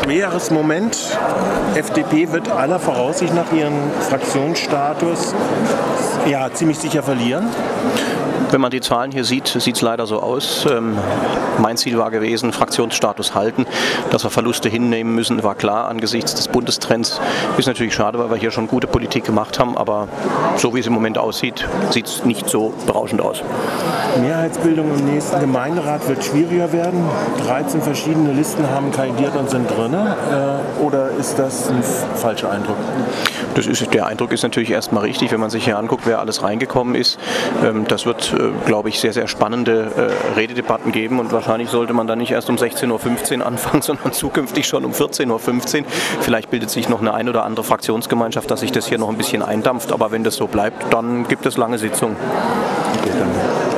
schweres Moment. FDP wird aller Voraussicht nach ihren Fraktionsstatus ziemlich sicher verlieren. Wenn man die Zahlen hier sieht, sieht es leider so aus. Mein Ziel war gewesen, Fraktionsstatus halten. Dass wir Verluste hinnehmen müssen, war klar angesichts des Bundestrends. Ist natürlich schade, weil wir hier schon gute Politik gemacht haben, aber so wie es im Moment aussieht, sieht es nicht so berauschend aus. Mehrheitsbildung im nächsten Gemeinderat wird schwieriger werden. 13 verschiedene Listen haben kandidiert und sind drin. Oder ist das ein falscher Eindruck? Der Eindruck ist natürlich erstmal richtig, wenn man sich hier anguckt, wer alles reingekommen ist. Das wird, glaube ich, sehr, sehr spannende Rededebatten geben und wahrscheinlich sollte man dann nicht erst um 16.15 Uhr anfangen, sondern zukünftig schon um 14.15 Uhr. Vielleicht bildet sich noch eine ein oder andere Fraktionsgemeinschaft, dass sich das hier noch ein bisschen eindampft, aber wenn das so bleibt, dann gibt es lange Sitzungen. Okay, danke.